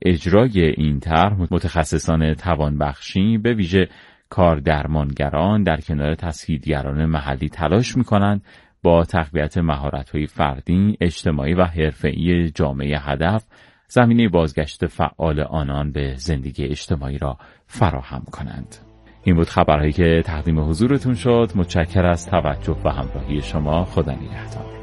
اجرای این طرح متخصصان توانبخشی به ویژه کاردرمانگران در کنار تسهیلگران محلی تلاش می‌کنند با تقویت مهارت‌های فردی، اجتماعی و حرفه‌ای جامعه هدف زمینه بازگشت فعال آنان به زندگی اجتماعی را فراهم کنند. این بود خبرهایی که تقدیم حضورتون شد. متشکرم از توجه و همراهی شما. خدا نگهدار.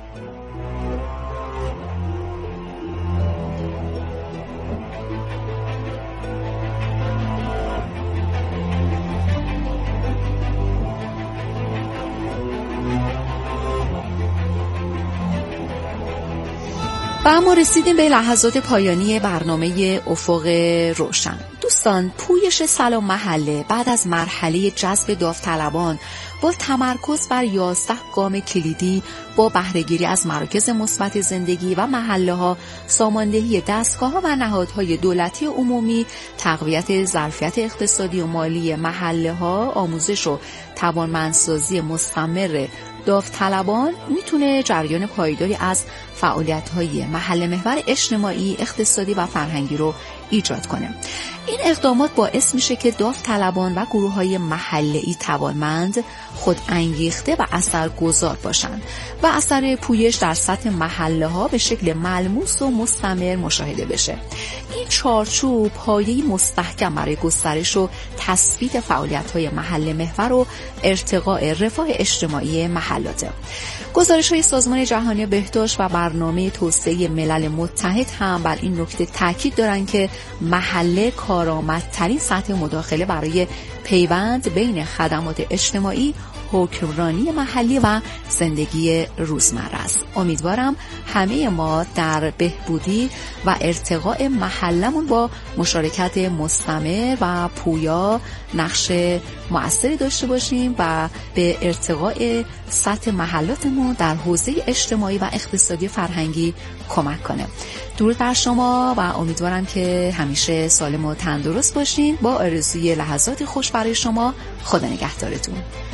و اما رسیدیم به لحظات پایانی برنامه افق روشن. دوستان، پویش سلام محله بعد از مرحله جذب داوطلبان با تمرکز بر 11 گام کلیدی با بهره‌گیری از مراکز مثبت زندگی و محله‌ها، ساماندهی دستگاه‌ها و نهادهای دولتی عمومی، تقویت ظرفیت اقتصادی و مالی محله‌ها، آموزش و توانمندسازی مستمر داوطلبان میتونه جریان پایداری از فعالیت‌های محل محور اجتماعی، اقتصادی و فرهنگی رو ایجاد کنه. این اقدامات باعث میشه که داوطلبان و گروه‌های محله‌ای توانمند، خود انگیخته و اثرگذار باشند و اثر پویش در سطح محله‌ها به شکل ملموس و مستمر مشاهده بشه. این چارچوب پایه‌ای مستحکم برای گسترش و تثبیت فعالیت‌های محل محور و ارتقاء رفاه اجتماعی محلاته. گزارش‌های سازمان جهانی بهداشت و برنامه توسعه ملل متحد هم بر این نکته تاکید دارند که محله کارآمدترین سطح مداخله برای پیوند بین خدمات اجتماعی، حکمرانی محلی و زندگی روزمره است. امیدوارم همه ما در بهبودی و ارتقاء محلمون با مشارکت مستمر و پویا نقش مؤثری داشته باشیم و به ارتقاء سطح محلاتمون در حوزه اجتماعی و اقتصادی فرهنگی کمک کنه. درود بر شما و امیدوارم که همیشه سالم و تندرست باشین. با آرزوی لحظات خوش برای شما. خدا نگهدارتون.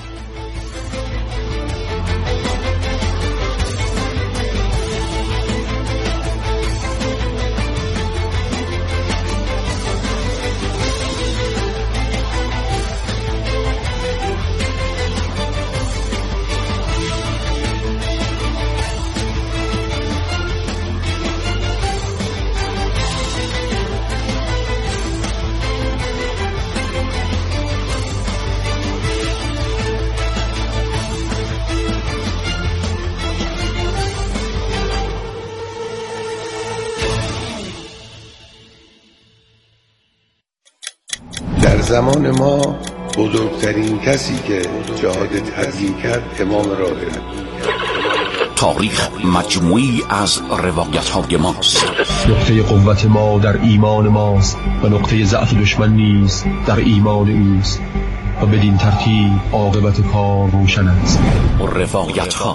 در زمان ما بزرگترین کسی که جهاد تبیین کرد امام راهب. تاریخ مجموعی از روایت‌های ماست. نقطه قوت ما در ایمان ماست و نقطه ضعف دشمن نیز در ایمان اوست و بدین ترتیب عاقبت کار روشن است. روایت‌ها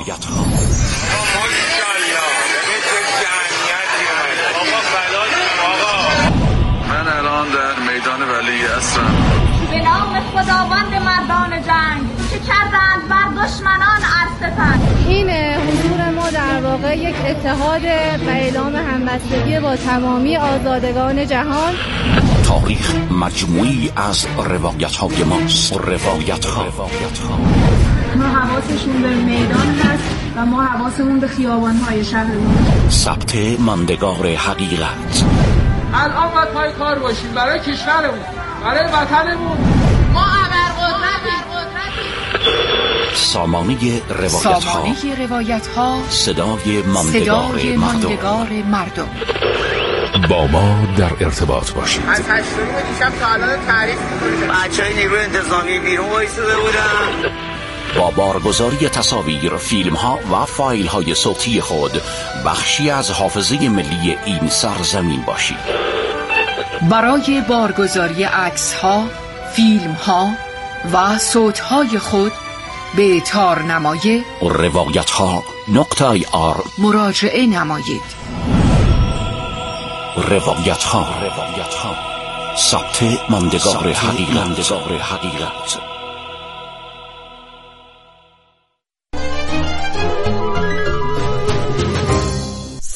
من الان در میدان ولی هستم. به نام خداوند مردان جنگ که کردند بر دشمنان ارستن. این حضور ما در واقع یک اتحاد و اعلام همبستگی با تمامی آزادگان جهان. تاریخ مجموعی از روایت‌های ماست. روایت‌ها ما حواسشون به میدان هست و ما حواسمون به خیابان‌های شهرمون. ثبت ماندگار حقیقت. الان باید پای کار باشیم برای کشورمون، برای وطنمون. ما ابرقدرتیم. سامانه روایت‌ها، صدای ماندگار مردم. با ما در ارتباط باشید. از 8 دیشب تا الان تعریف می‌کنیم. بچه‌های نیروی انتظامی بیرون وایساده بودن. با بارگذاری تصاویر، فیلم‌ها و فایل‌های صوتی خود بخشی از حافظه ملی این سرزمین باشید. برای بارگذاری عکس‌ها، فیلم‌ها و صوت‌های خود به تارنمای روایت‌ها.ir مراجعه نمایید. روایت‌ها، ثبت ماندگار حقیقت.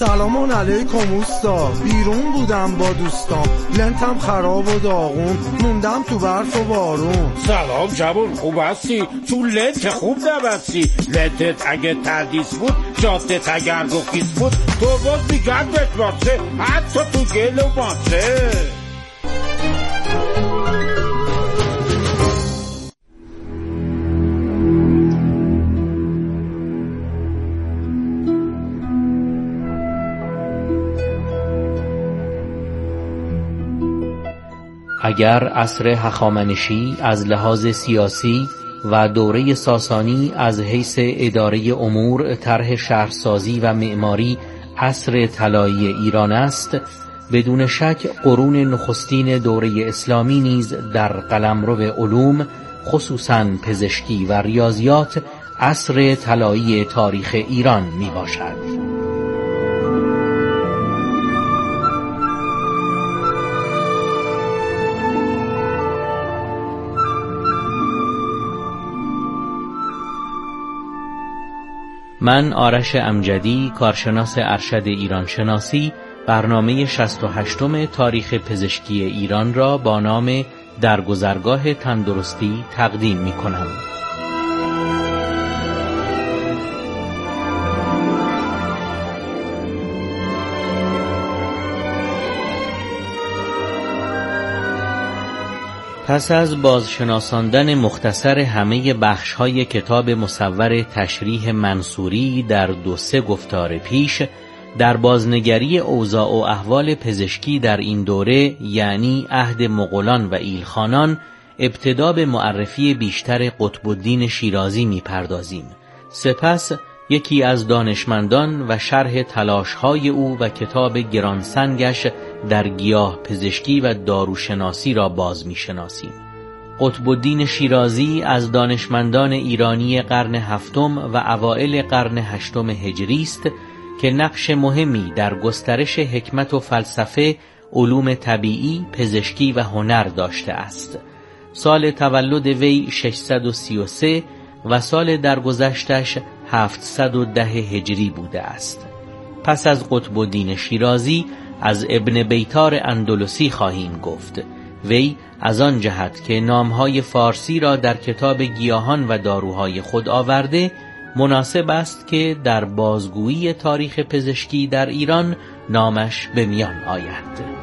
سلام علیکم اوستا، بیرون بودم با دوستام، لنتم خراب و داغون، موندم تو برف و بارون. سلام جوون، خوب هستی؟ تو لنت خوب نبستی، لنتت اگه تردیس بود، جاده تگرد و خیس بود، تو باز میگرد بتراسه، حتی تو گل و ماسه. اگر عصر هخامنشی از لحاظ سیاسی و دوره ساسانی از حیث اداره امور، طرح شهرسازی و معماری عصر طلایی ایران است، بدون شک قرون نخستین دوره اسلامی نیز در قلمرو علوم، خصوصاً پزشکی و ریاضیات، عصر طلایی تاریخ ایران می باشد. من آرش امجدی، کارشناس ارشد ایران شناسی، برنامه 68م تاریخ پزشکی ایران را با نام در گذرگاه تندرستی تقدیم می کنم. پس از بازشناساندن مختصر همه بخش‌های کتاب مصور تشریح منصوری در 2-3 گفتار پیش، در بازنگری اوضاع و احوال پزشکی در این دوره، یعنی عهد مغولان و ایلخانان، ابتدا به معرفی بیشتر قطب الدین شیرازی می‌پردازیم. سپس یکی از دانشمندان و شرح تلاش‌های او و کتاب گرانسنگش در گیاه پزشکی و داروشناسی را باز می‌شناسیم. قطب الدین شیرازی از دانشمندان ایرانی قرن هفتم و اوائل قرن هشتم هجری است که نقش مهمی در گسترش حکمت و فلسفه، علوم طبیعی، پزشکی و هنر داشته است. سال تولد وی 633 و سال درگذشتش 710 هجری بوده است. پس از قطب الدین شیرازی از ابن بیتار اندلسی خواهیم گفت. وی از آن جهت که نامهای فارسی را در کتاب گیاهان و داروهای خود آورده، مناسب است که در بازگویی تاریخ پزشکی در ایران نامش به میان آید.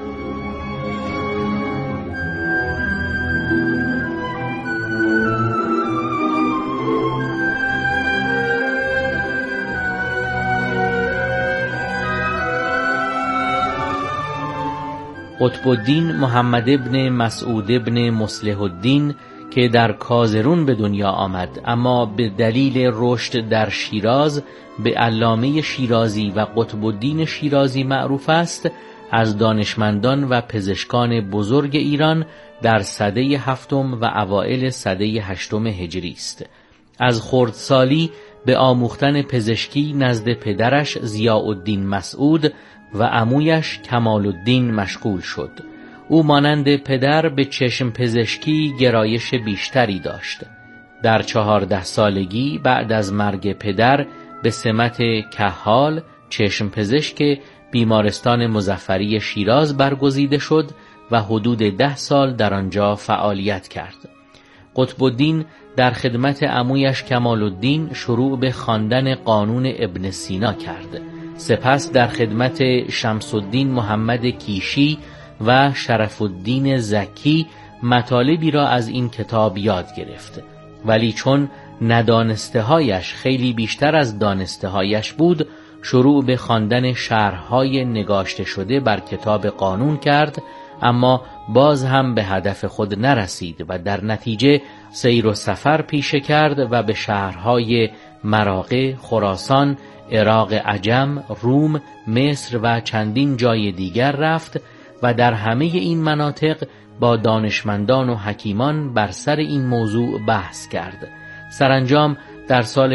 قطب الدین محمد ابن مسعود ابن مصلح الدین که در کازرون به دنیا آمد، اما به دلیل رشد در شیراز به علامه شیرازی و قطب الدین شیرازی معروف است، از دانشمندان و پزشکان بزرگ ایران در سده هفتم و اوائل سده هشتم هجری است. از خردسالی به آموختن پزشکی نزد پدرش ضیاءالدین مسعود و عمویش کمال الدین مشغول شد. او مانند پدر به چشم پزشکی گرایش بیشتری داشت. در 14 سالگی بعد از مرگ پدر به سمت کحال چشم پزشک بیمارستان مظفری شیراز برگزیده شد و حدود 10 سال در آنجا فعالیت کرد. قطب الدین در خدمت عمویش کمال الدین شروع به خواندن قانون ابن سینا کرد. سپس در خدمت شمس الدین محمد کیشی و شرف الدین زکی مطالبی را از این کتاب یاد گرفت، ولی چون ندانسته هایش خیلی بیشتر از دانسته هایش بود، شروع به خواندن شرح‌های نگاشته شده بر کتاب قانون کرد، اما باز هم به هدف خود نرسید و در نتیجه سیر و سفر پیشه کرد و به شهرهای مراغه، خراسان، عراق عجم، روم، مصر و چندین جای دیگر رفت و در همه این مناطق با دانشمندان و حکیمان بر سر این موضوع بحث کرد. سرانجام در سال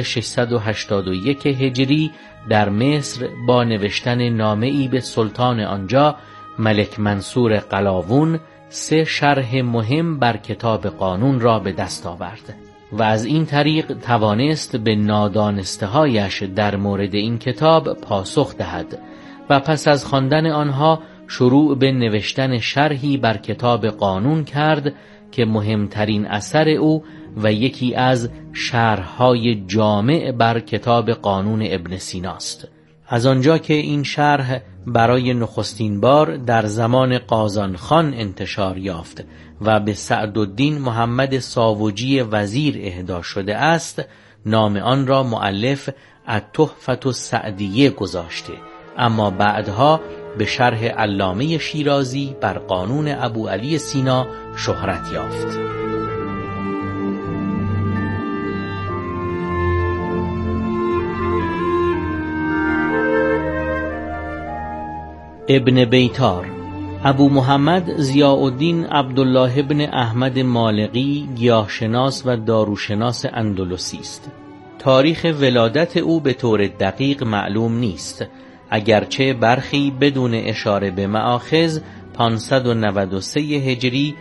681 هجری در مصر با نوشتن نامه‌ای به سلطان آنجا ملک منصور قلاوون 3 شرح مهم بر کتاب قانون را به دست آورد و از این طریق توانست به نادانسته‌هایش در مورد این کتاب پاسخ دهد و پس از خواندن آنها شروع به نوشتن شرحی بر کتاب قانون کرد که مهمترین اثر او و یکی از شرح‌های جامع بر کتاب قانون ابن سیناست. از آنجا که این شرح برای نخستین بار در زمان قازانخان انتشار یافت و به سعدالدین محمد ساوجی وزیر اهدا شده است، نام آن را مؤلف التحفة السعدیه گذاشته، اما بعدها به شرح علامه شیرازی بر قانون ابوعلی سینا شهرت یافت. ابن بیتار ابو محمد ضیاءالدین عبدالله ابن احمد مالقی گیاهشناس و داروشناس اندلسی است. تاریخ ولادت او به طور دقیق معلوم نیست، اگرچه برخی بدون اشاره به مآخذ 593 هجری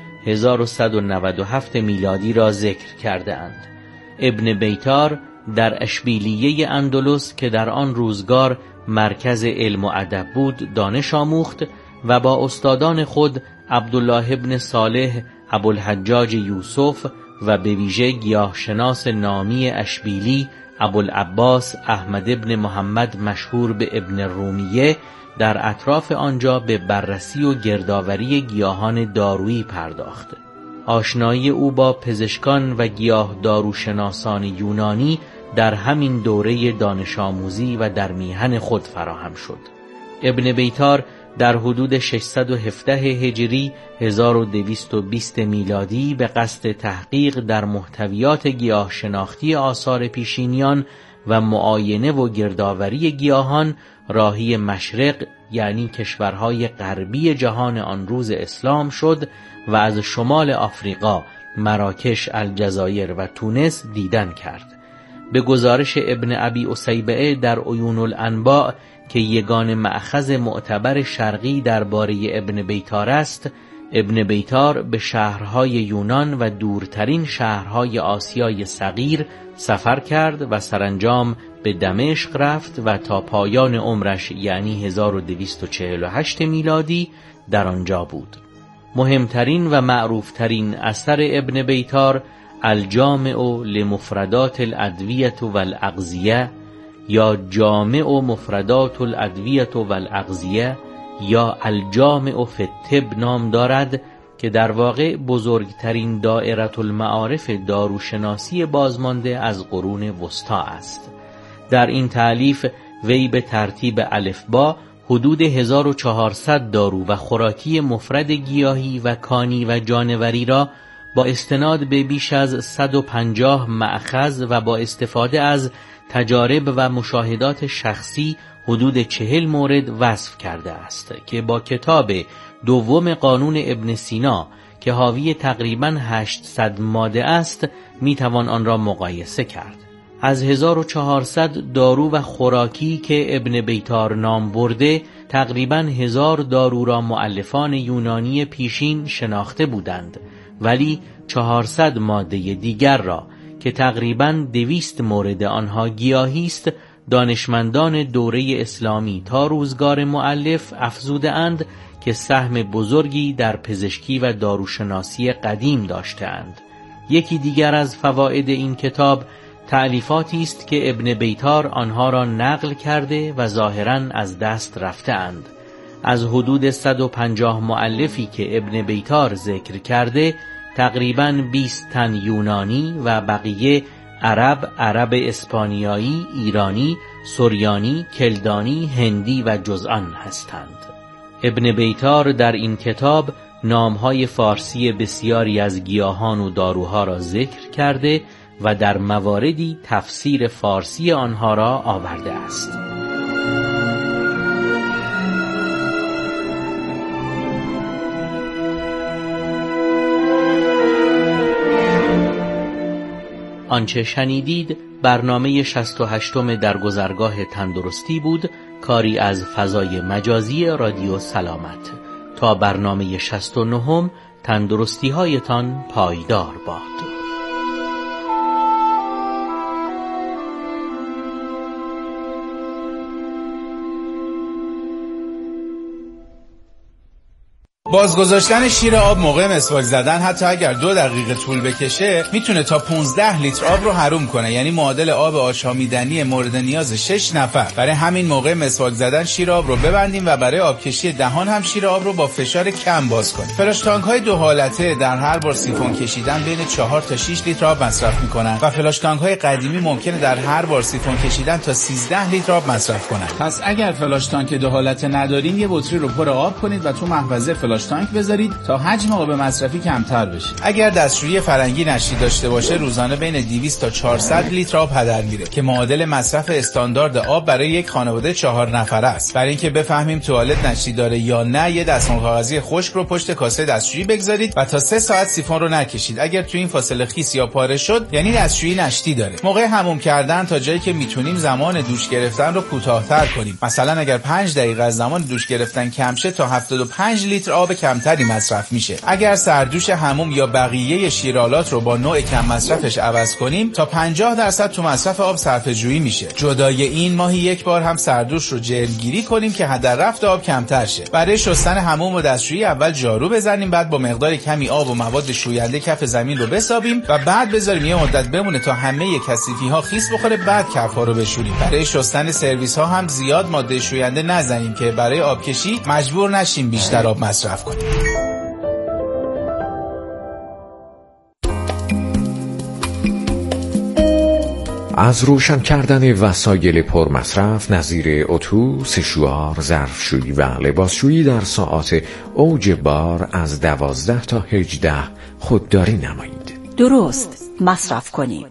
1197 میلادی را ذکر کرده اند. ابن بیتار در اشبیلیه اندلس که در آن روزگار مرکز علم و ادب بود دانش آموخت و با استادان خود عبدالله ابن صالح ابوالحجاج یوسف و به ویژه گیاهشناس نامی اشبیلی ابوالعباس احمد ابن محمد مشهور به ابن رومیه در اطراف آنجا به بررسی و گردآوری گیاهان دارویی پرداخت. آشنایی او با پزشکان و گیاه داروشناسان یونانی در همین دوره دانش آموزی و در میهن خود فراهم شد. ابن بیتار در حدود 617 هجری 1220 میلادی به قصد تحقیق در محتویات گیاه شناختی آثار پیشینیان و معاینه و گردآوری گیاهان راهی مشرق یعنی کشورهای غربی جهان آن روز اسلام شد و از شمال آفریقا، مراکش، الجزایر و تونس دیدن کرد. به گزارش ابن ابی اسیبعه در عیون الانباء که یگان مأخذ معتبر شرقی درباره ابن بیتار است، ابن بیتار به شهرهای یونان و دورترین شهرهای آسیای صغیر سفر کرد و سرانجام به دمشق رفت و تا پایان عمرش یعنی 1248 میلادی در آنجا بود. مهمترین و معروفترین اثر ابن بیتار الجامع لمفردات الادویة والاغذیه یا جامع مفردات الادویة والاغذیه یا الجامع فی الطب نام دارد که در واقع بزرگترین دائره المعارف داروشناسی بازمانده از قرون وسطی است. در این تألیف وی به ترتیب الفبا حدود 1400 دارو و خوراکی مفرد گیاهی و کانی و جانوری را با استناد به بیش از 150 مأخذ و با استفاده از تجارب و مشاهدات شخصی حدود 40 مورد وصف کرده است که با کتاب دوم قانون ابن سینا که حاوی تقریباً 800 ماده است میتوان آن را مقایسه کرد. از 1400 دارو و خوراکی که ابن بیتار نام برده تقریباً 1000 دارو را مؤلفان یونانی پیشین شناخته بودند، ولی 400 ماده دیگر را که تقریباً 200 مورد آنها گیاهی است دانشمندان دوره اسلامی تا روزگار مؤلف افزوده اند که سهم بزرگی در پزشکی و داروشناسی قدیم داشته‌اند. یکی دیگر از فواید این کتاب تألیفاتی است که ابن بیتار آنها را نقل کرده و ظاهراً از دست رفته اند. از حدود 150 مؤلفی که ابن بیتار ذکر کرده تقریباً 20 تن یونانی و بقیه عرب اسپانیایی، ایرانی، سوریانی، کلدانی، هندی و جزآن هستند. ابن بیتار در این کتاب نامهای فارسی بسیاری از گیاهان و داروها را ذکر کرده و در مواردی تفسیر فارسی آنها را آورده است. آنچه شنیدید برنامه 68 در گذرگاه تندرستی بود، کاری از فضای مجازی رادیو سلامت. تا برنامه 69 تندرستی هایتان پایدار باد. بازگذاشتن شیر آب موقع مسواک زدن حتی اگر 2 دقیقه طول بکشه میتونه تا 15 لیتر آب رو حروم کنه، یعنی معادل آب آشامیدنی مورد نیاز 6 نفر. برای همین موقع مسواک زدن شیر آب رو ببندیم و برای آبکشی دهان هم شیر آب رو با فشار کم باز کنیم. فلاش تانک های 2 حالته در هر بار سیفون کشیدن بین 4 تا 6 لیتر آب مصرف میکنن و فلاش تانک های قدیمی ممکنه در هر بار سیفون کشیدن تا 13 لیتر آب مصرف کنن. پس اگر فلاش تانک 2 حالته ندارین یه بطری رو پر آب کنید و تو محفظه فلاش تانک بذارید تا حجم آب مصرفی کمتر بشه. اگر دستشویی فرنگی نشتی داشته باشه روزانه بین 200 تا 400 لیتر آب هدر میره که معادل مصرف استاندارد آب برای یک خانواده 4 نفره است. برای اینکه بفهمیم توالت نشتی داره یا نه یه دستمال کاغذی خشک رو پشت کاسه دستشویی بگذارید و تا 3 ساعت سیفون رو نکشید. اگر تو این فاصله خیس یا پاره شد یعنی دستشویی نشتی داره. موقع حموم کردن تا جایی که میتونیم زمان دوش گرفتن رو کوتاه‌تر کنیم. مثلا اگر 5 دقیقه از زمان دوش گرفتن کم شه تا 75 لیتر آب کمتری مصرف میشه. اگر سردوش حموم یا بقیه شیرالات رو با نوع کم مصرفش عوض کنیم تا 50% تو مصرف آب صرفه‌جویی میشه. جدای این ماهی 1 بار هم سردوش رو جلگیری کنیم که هدر رفت آب کمتر شه. برای شستن حموم و دستشویی اول جارو بزنیم، بعد با مقدار کمی آب و مواد شوینده کف زمین رو بسابیم و بعد بذاریم یه مدت بمونه تا همه کثیفی ها خیس بخوره، بعد کف‌ها رو بشوریم. برای شستن سرویس ها هم زیاد ماده شوینده نزنیم که برای آبکشی مجبور نشیم بیشتر آب مصرف کنیم. از روشن کردن وسایل پرمصرف نظیر اتو، سشوار، ظرفشویی و لباسشویی در ساعات اوج بار از 12 تا 18 خودداری نمایید. درست مصرف کنید.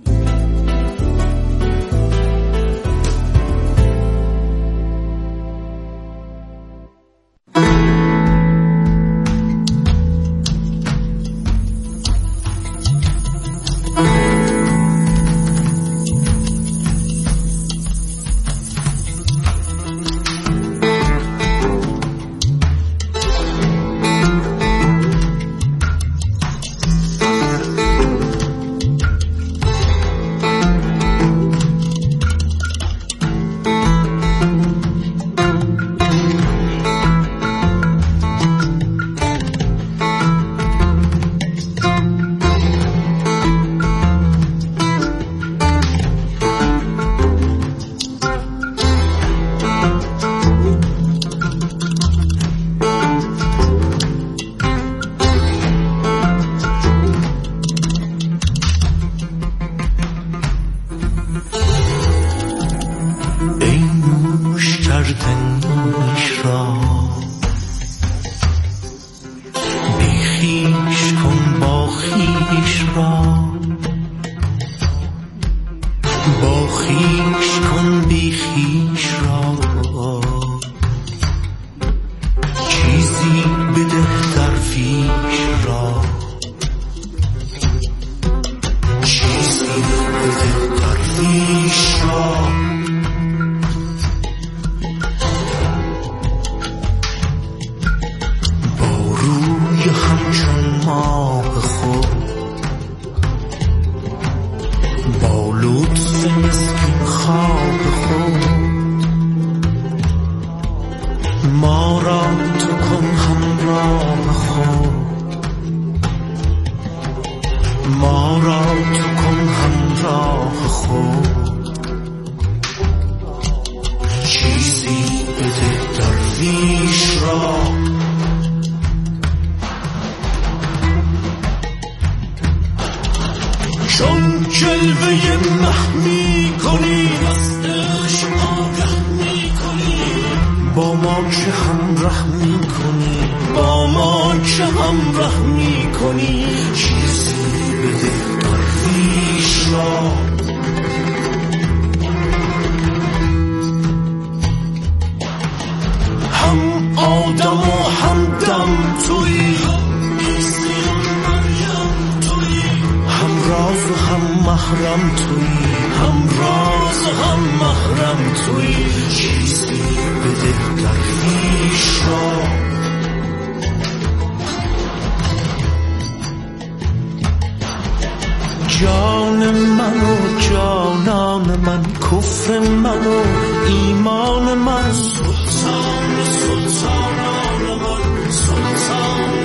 جان من و جانان من، کفر من و ایمان من، سلطان سلطانان من، سلطان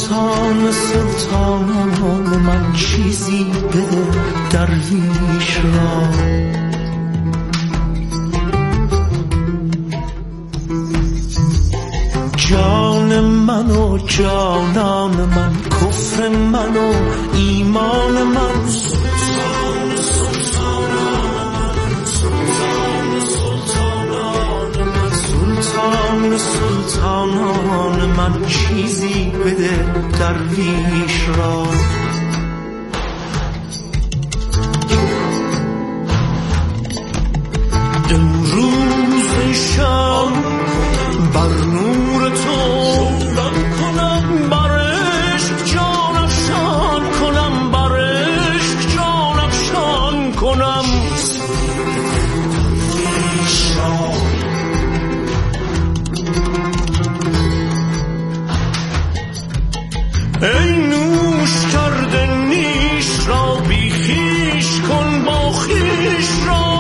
سلطان سلطانان من چیزی بده درویش را جان من و جانان من کفر من و ایمان من سلطان سلطانان من چیزی بده درویش را امروز شب بر نور تو کنم بر عشق جان افشان کنم بر عشق جان افشان کنم ای نوش کرده نیش را بی خویش کن با خویش را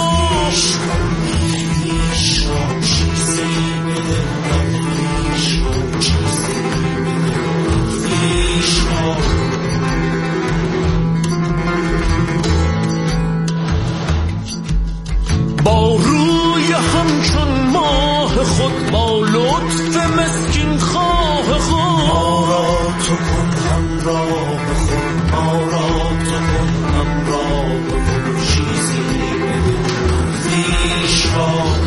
با روی همچون ماه خود با لطف مسکین خواه خود ما را تو کن همراه خود ما را تو کن همراه خود چیزی ریش را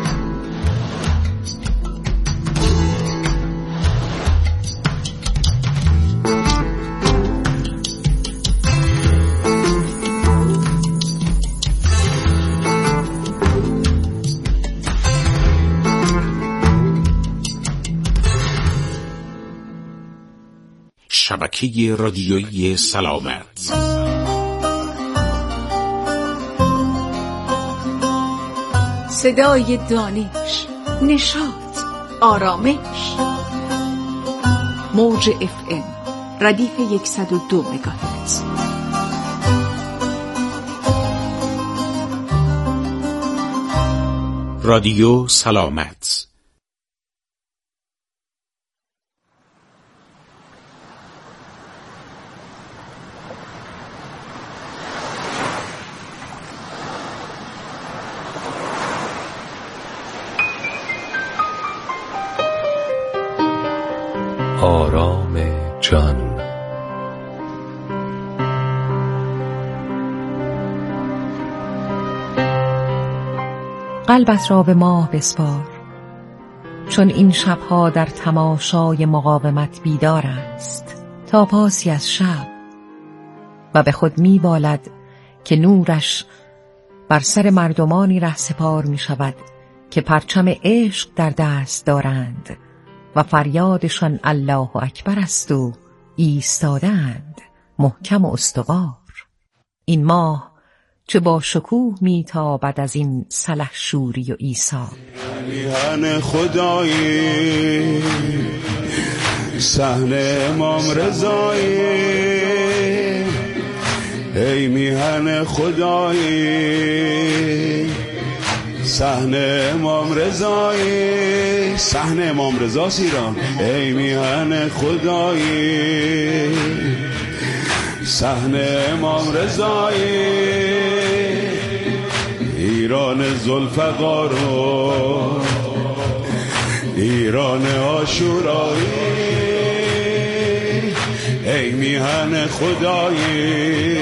شبکه رادیویی سلامت. صدای دانش، نشاط، آرامش. موج FM ردیف 102 مگاهرتز. رادیو سلامت. آرام جان. قلبت را به ماه بسپار، چون این شبها در تماشای مقاومت بیدار است تا پاسی از شب، و به خود می بالد که نورش بر سر مردمانی رهسپار می شود که پرچم عشق در دست دارند و فریادشان الله اکبر است و ایستادند محکم و استوار. این ماه چه با شکوه میتابد از این سلحشوری و ایثار. میهن خدایی صحن امام رضایی، ای میهن خدایی صحن امام رضایی، صحن امام رضا ایران. ای میهن خدایی صحن امام رضایی، ایران ذوالفقار و ایران عاشورایی. ای میهن خدایی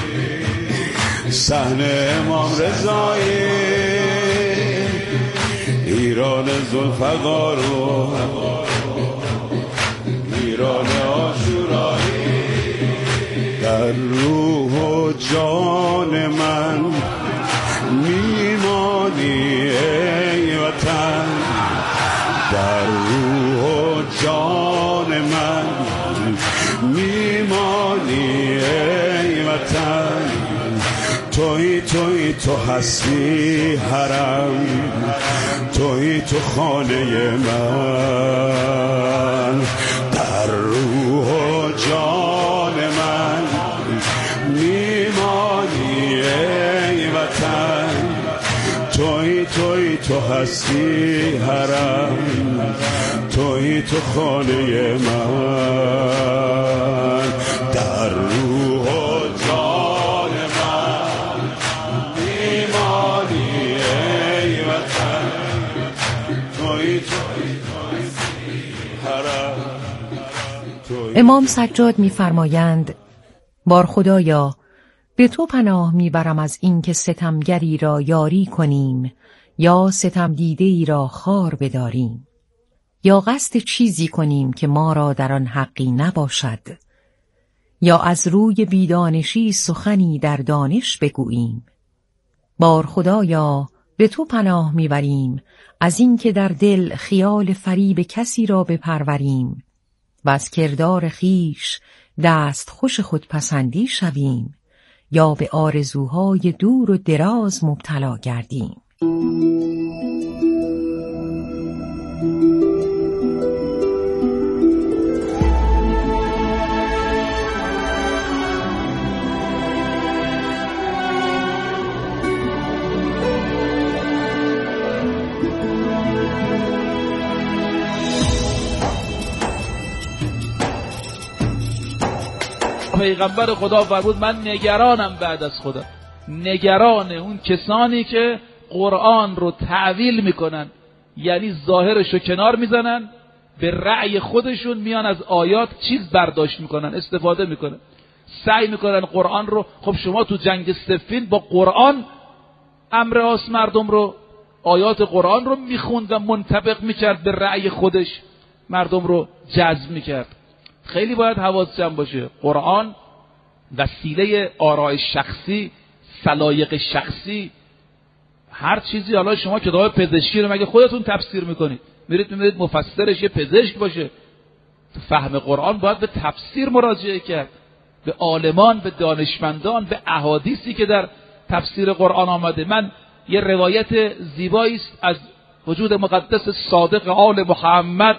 صحن امام رضایی، ایران ذوالفقار و ایران عاشورایی. در روح و جان من میمانی ای وطن، در روح و جان من میمانی ای وطن. توی تو هستی حرم، توی تو خانه من، در روح و جان من میمانی ای وطن. توی تو هستی حرم، توی تو خانه من، در روح و جان من میمانی ای وطن، توی امام سجاد می‌فرمایند بار خدایا به تو پناه میبرم از اینکه ستمگری را یاری کنیم یا ستم دیده‌ای را خار بداریم، یا قصد چیزی کنیم که ما را در آن حقی نباشد، یا از روی بیدانشی سخنی در دانش بگوییم. بار خدایا به تو پناه میبریم از اینکه در دل خیال فریب کسی را بپروریم و از کردار خیش دست خوش خود پسندی شویم یا به آرزوهای دور و دراز مبتلا گردیم. پیغمبر خدا فرمود من نگرانم بعد از خدا، نگران اون کسانی که قرآن رو تعویل میکنن، یعنی ظاهرش رو کنار میزنن، به رأی خودشون میان از آیات چیز برداشت میکنن، استفاده میکنن، سعی میکنن قرآن رو. خب شما تو جنگ صفین با قرآن امر آس مردم رو، آیات قرآن رو میخوند و منطبق میکرد به رأی خودش، مردم رو جذب میکرد. خیلی باید حواس جمع باشه. قرآن وسیله آراء شخصی، سلایق شخصی، هر چیزی. حالا شما کتاب پزشکی رو مگه خودتون تفسیر میکنید؟ میرید مفسرش یه پزشک باشه. تو فهم قرآن باید به تفسیر مراجعه کرد، به عالمان، به دانشمندان، به احادیثی که در تفسیر قرآن آمده. من یه روایت زیبایی است از وجود مقدس صادق آل محمد،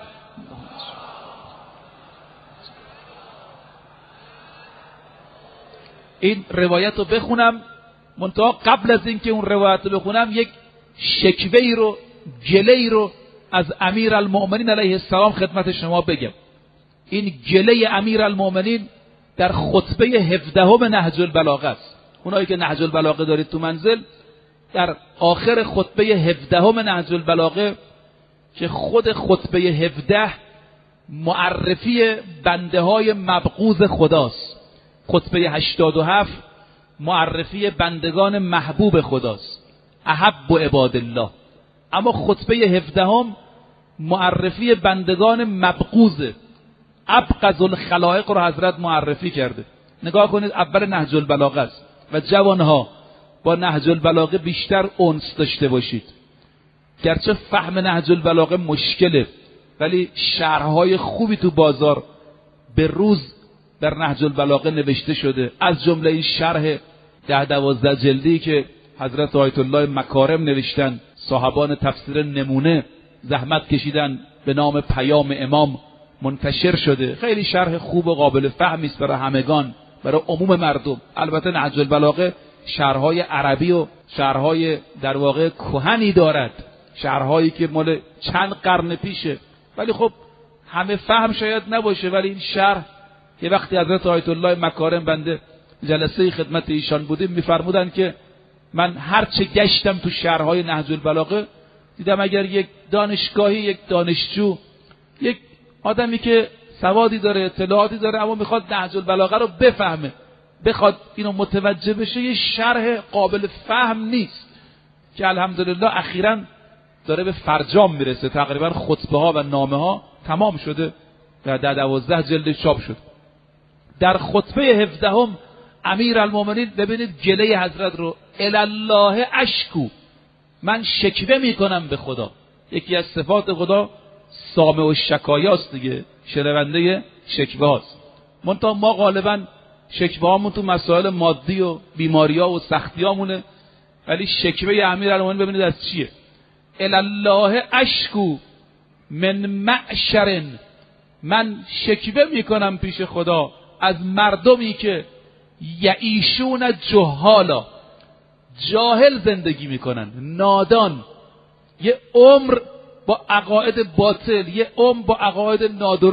این روایت رو بخونم، منتها قبل از اینکه اون روایت رو بخونم یک شکوه‌ای رو، گله‌ای رو از امیرالمؤمنین علیه السلام خدمت شما بگم. این گله امیرالمؤمنین در خطبه 17 نهج البلاغه است. اونایی که نهج البلاغه دارید تو منزل، در آخر خطبه 17 نهج البلاغه که خود خطبه 17 معرفی بنده های مبغوض خداست، خطبه 87 معرفی بندگان محبوب خداست، احب عباد الله. اما خطبه 17 معرفی بندگان مبغوض، ابغض الخلائق رو حضرت معرفی کرده. نگاه کنید، اول نهج البلاغه است و جوانها با نهج البلاغه بیشتر انس داشته باشید. گرچه فهم نهج البلاغه مشکله، ولی شرحهای خوبی تو بازار به روز در نهج البلاغه نوشته شده، از جمله این شرح 10-12 جلدی که حضرت آیت الله مکارم نوشتن، صاحبان تفسیر نمونه زحمت کشیدن، به نام پیام امام منتشر شده. خیلی شرح خوب و قابل فهمی است برای همگان، برای عموم مردم. البته نهج البلاغه شرحهای عربی و شرحهای در واقع کهنی دارد، شرحهایی که مال چند قرن پیشه، ولی خب همه فهم شاید نباشه. ولی این شرح یه وقتی حضرت آیت الله مکارم بنده جلسه خدمت ایشان بودیم میفرمودن که من هرچه گشتم تو شرحهای نهج البلاغه دیدم اگر یک دانشگاهی، یک دانشجو، یک آدمی که سوادی داره، اطلاعاتی داره، اما میخواد نهج البلاغه رو بفهمه، بخواد اینو متوجه بشه، یه شرح قابل فهم نیست که الحمدلله اخیراً داره به فرجام میرسه. تقریبا خطبه ها و نامه ها تمام شده و در 12 جلد چاپ شد. در خطبه 17 امیرالمؤمنین ببینید گله حضرت رو، الالله اشکو، من شکوه میکنم به خدا. یکی از صفات خدا سامع و شکایاست دیگه، شنونده شکوه هاست. منتها ما غالبا شکوه هامون تو مسائل مادی و بیماری ها و سختی هامونه، ولی شکوه امیرالمؤمنین ببینید از چیه. الالله اشکو من معشر، من شکوه میکنم پیش خدا از مردمی که یعیشون جهالا، جاهل زندگی میکنن، نادان، یه عمر با عقاید باطل، یه عمر با عقاید نادرست.